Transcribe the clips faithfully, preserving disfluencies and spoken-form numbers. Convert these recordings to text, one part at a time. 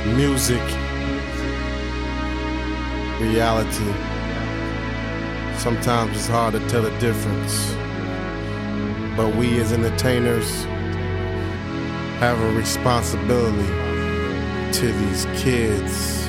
Music, reality. Sometimes it's hard to tell the difference, but we as entertainers have a responsibility to these kids.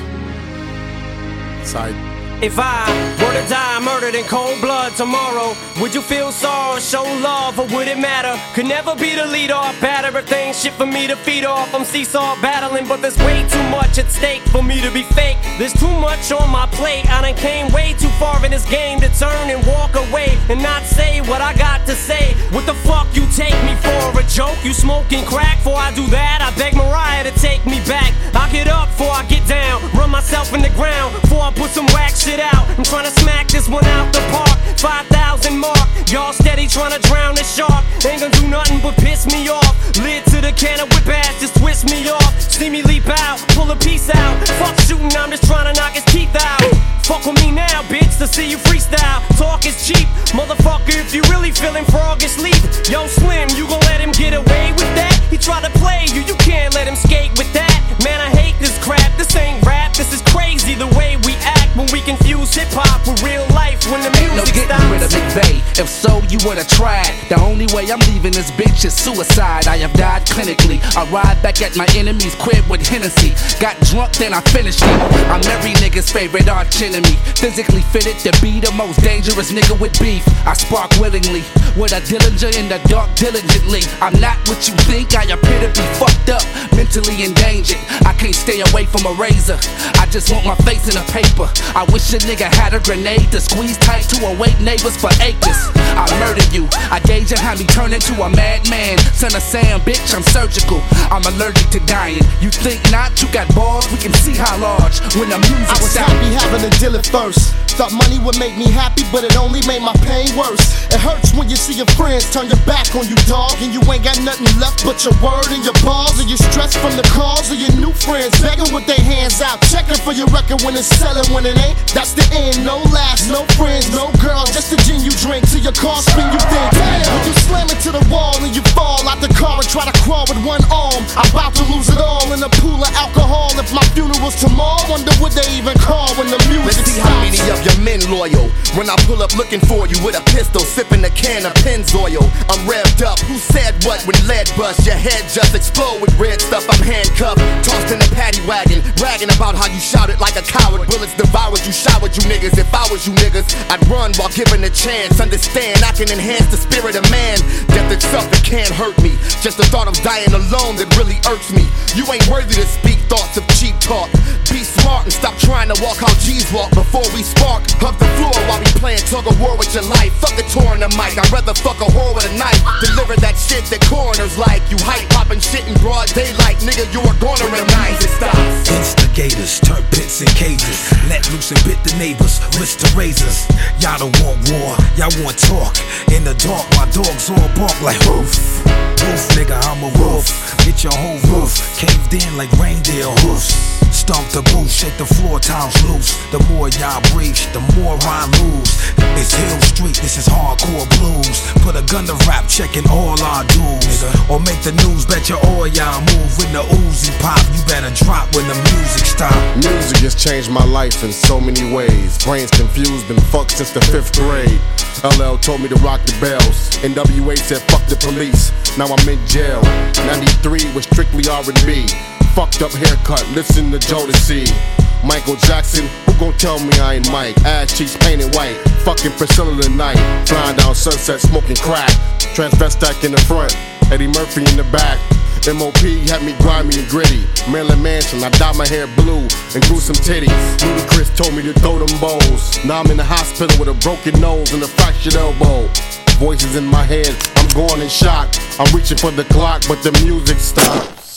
It's like, if I were to die murdered in cold blood tomorrow, would you feel sorrow, show love, or would it matter? Could never be the lead off batter if they ain't shit for me to feed off. I'm seesaw battling, but there's way too much at stake for me to be fake. There's too much on my plate. I done came way too far in this game to turn and walk away and not say what I got to say. What the fuck you take me for? A joke? You smoking crack? Before I do that, I beg Mariah to take me back. I get up before I get down, run myself in the ground before I put some wax shit out. I'm trying to smack this one out the park. five thousand mark. Y'all steady trying to drown the shark. Ain't gonna do nothing but piss me off. Lid to the can of whip ass, just twist me off. See me leap out, pull a piece out. Fuck shooting, I'm just trying to knock his teeth out. Fuck with me now, bitch, to see you freestyle. Talk is cheap, motherfucker, if you really feeling frog asleep. Yo, Slim, you gon' let him get away with that? He tried to play you, you can't let him skate with that. Man, I hate this crap, this ain't rap. This is crazy the way we act when we confuse hip-hop with real life when the music no getting stops. rid of McVeigh. If so, you would've tried. The only way I'm leaving this bitch is suicide. I have died clinically. I ride back at my enemy's crib with Hennessy. Got drunk, then I finished it. I'm every nigga's favorite arch enemy. Physically fitted to be the most dangerous nigga with beef. I spark willingly with a Dillinger in the dark diligently. I'm not what you think. I appear to be fucked up, mentally endangered. I can't stay away from a razor. I just want my face in a paper. I wish a nigga had a grenade to squeeze tight to awake neighbors for acres. I murder you. I gauge and have me turn into a madman. Son of Sam, bitch, I'm surgical. I'm allergic to dying. You think not? You got balls? We can see how large when the music I was stops. happy having a deal at first. Thought money would make me happy, but it only made my pain worse. It hurts when you see your friends turn your back on you, dog, and you ain't got nothing left but your word and your balls. And you stressed from the calls of your new friends begging with their hands out, checking for your record when it's selling. When it ain't, that's the end. No laughs, no friends, no girls, just the gin you drink till your car spin. You think, damn, when you slam into the wall and you fall out the car and try to crawl with one arm, I'm about to lose it all in a pool of alcohol. If my funeral's tomorrow, wonder what they even call when the music Let's see stops. how many of your men loyal when I pull up looking for you with a pistol, sipping a can of Pennzoil. I'm revved up. Who said what when lead bust? Your head just explode with red stuff. I'm handcuffed, tossed in a paddy wagon, bragging about how you shouted like a coward. Bullets devoured you, showered you niggas. If I was you niggas, I'd run while given a chance. Understand, I can enhance the spirit of man. Death itself, it can't hurt me. Just the thought of dying alone that really irks me. You ain't worthy to speak thoughts of cheap talk. Be smart and stop trying to walk how G's walk before we spark. Hug the floor while we playing tug of war with your life. Fuck a tour in the mic, I'd rather fuck a whore with a knife. Deliver that shit that coroners like. You hype popping shit in broad daylight, nigga, you are gonna recognize it. Stops. Instigators, turn pits and cages. Let loose and bit the neighbors, wrist to razors. Y'all don't want war, y'all want talk. In the dark, my dogs all bark like woof. Woof, nigga, I'm a wolf. Get your whole roof caved in like reindeer hoofs. Stomp the booth, shake the floor, tiles loose. The more y'all breach, the more I lose. It's Hill Street, this is hardcore blues. Put a gun to rap, checking all our dues. Or make the news, bet you all y'all move. When the Uzi pop, you better drop when the music stop. music has changed my life in so many ways. Brains confused, been fucked since the fifth grade. L L told me to rock the bells. N W A said fuck the police. Now I'm in jail. ninety-three was strictly R and B. Fucked up haircut, listen to Jodeci. Michael Jackson, who gon' tell me I ain't Mike? Ass cheeks painted white, fucking Priscilla tonight. Flying down Sunset, smoking crack. Transvestite in the front, Eddie Murphy in the back. M O P had me grimy and gritty. Maryland Mansion, I dyed my hair blue and grew some titties. Ludacris told me to throw them bowls. Now I'm in the hospital with a broken nose and a fractured elbow. Voices in my head, I'm going in shock. I'm reaching for the clock, but the music stopped.